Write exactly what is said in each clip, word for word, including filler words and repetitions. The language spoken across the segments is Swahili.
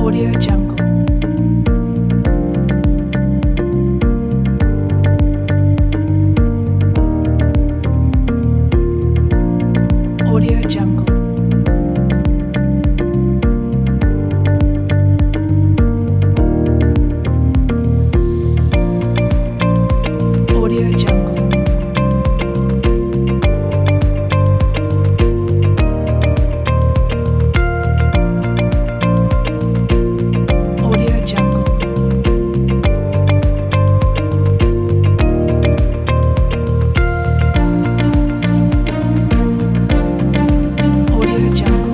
Audio Jungle. Audio Jungle. Audio Jungle. Audio Jungle. Audio Jungle.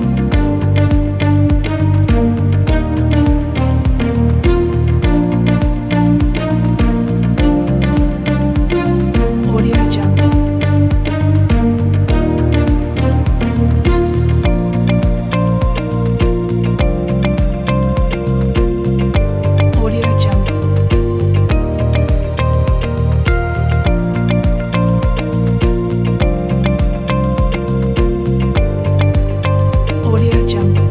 Audio Jungle. Audio Jungle. Audio Jungle.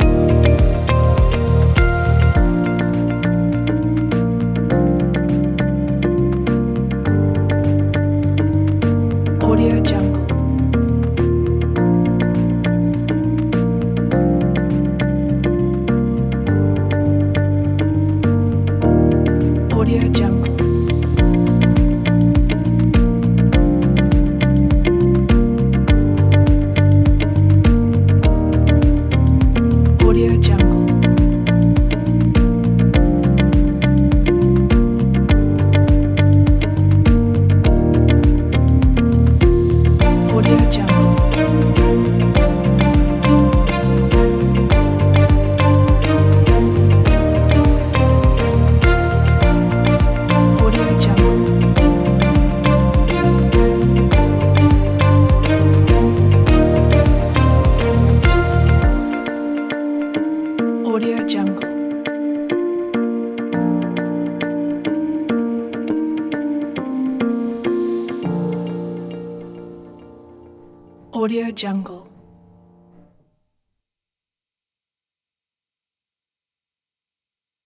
Audio Jungle. Audio Jungle. Audio Jungle. Audio Jungle. Audio Jungle. Audio Jungle. Audio Jungle.